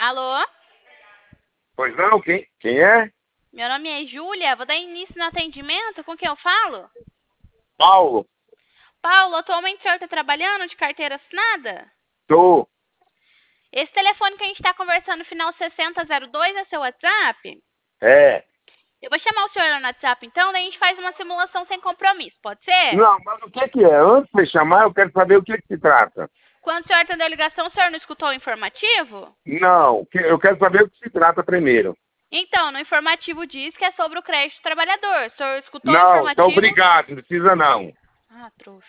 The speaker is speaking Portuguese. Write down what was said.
Alô? Pois não, quem é? Meu nome é Júlia, vou dar início no atendimento. Com quem eu falo? Paulo. Paulo, atualmente o senhor está trabalhando de carteira assinada? Tô. Esse telefone que a gente está conversando, final 6002, é seu WhatsApp? É. Eu vou chamar o senhor lá no WhatsApp então, daí a gente faz uma simulação sem compromisso, pode ser? Não, mas o que é? Antes de chamar, eu quero saber o que se trata. Quando o senhor atendeu a ligação, o senhor não escutou o informativo? Não, eu quero saber o que se trata primeiro. Então, no informativo diz que é sobre o crédito do trabalhador. O senhor escutou o Não, então informativo? obrigado, não precisa não. Ah, trouxa.